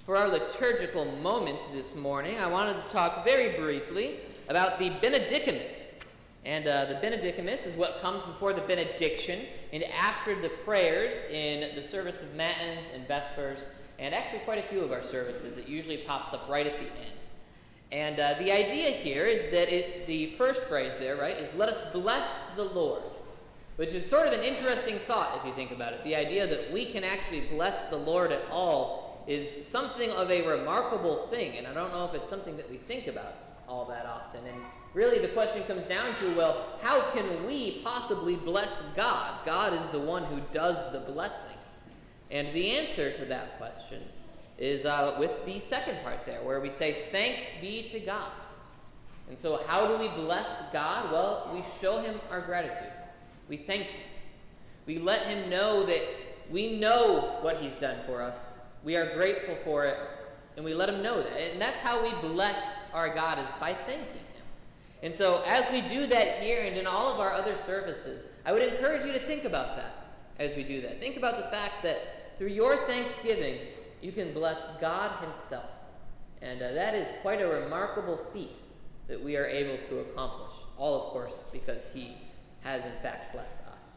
For our liturgical moment this morning, I wanted to talk very briefly about the Benedicamus. And the Benedicamus is what comes before the benediction and after the prayers in the service of Matins and Vespers, and actually quite a few of our services. It usually pops up right at the end. And the idea here is that the first phrase there, right, is let us bless the Lord, which is sort of an interesting thought if you think about it. The idea that we can actually bless the Lord at all is something of a remarkable thing, and I don't know if it's something that we think about all that often. And really the question comes down to, well, how can we possibly bless God? God is the one who does the blessing. And the answer to that question is with the second part there, where we say, thanks be to God. And so how do we bless God? Well, we show him our gratitude. We thank him. We let him know that we know what he's done for us. We are grateful for it, and we let him know that. And that's how we bless our God, is by thanking him. And so as we do that here and in all of our other services, I would encourage you to think about that as we do that. Think about the fact that through your thanksgiving, you can bless God himself. And that is quite a remarkable feat that we are able to accomplish. All, of course, because he has in fact blessed us.